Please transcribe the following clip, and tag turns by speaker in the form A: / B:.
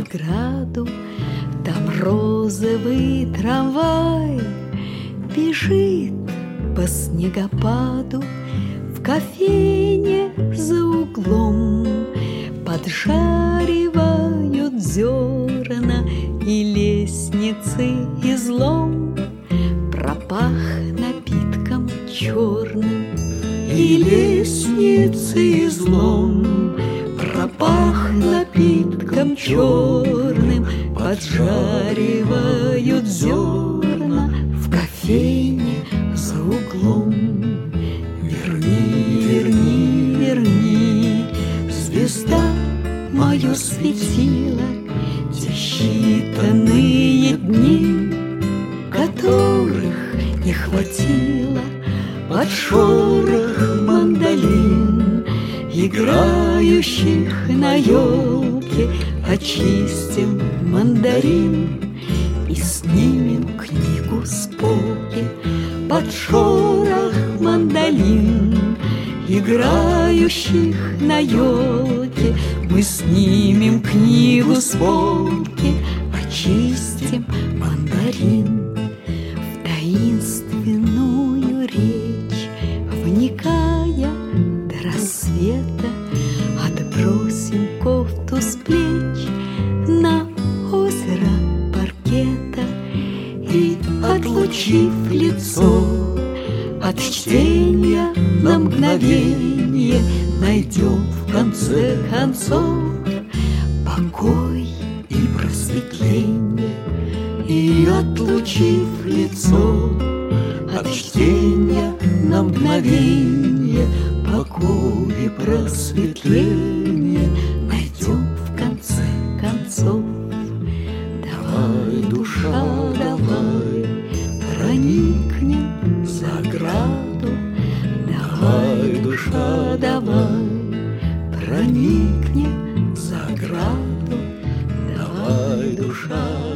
A: преграду, там розовый трамвай бежит по снегопаду. В кофейне за углом поджаривают зерна, и лестницы излом пропах напитком черным. И лестницы излом пропах напитком черным, поджаривают зерна в кофейне за углом. Верни, верни, верни, звезда, мое светило, те считанные дни, которых не хватило под шорох мандолин, играющих на елке. Очистим мандарин и снимем книгу с полки под шорох мандолин, играющих на елке. Мы снимем книгу с полки, очистим мандарин. В таинственную речь вникая до рассвета, отбросим кофту с плеч на озеро паркета и, отлучив лицо от чтения на мгновение, найдем в конце концов покой и просветление. И, отлучив лицо от чтения на мгновение, покой и просветление найдем в конце концов. Давай, душа, давай, проникнем за ограду. Давай, душа, давай, проникнем за ограду. Давай, душа,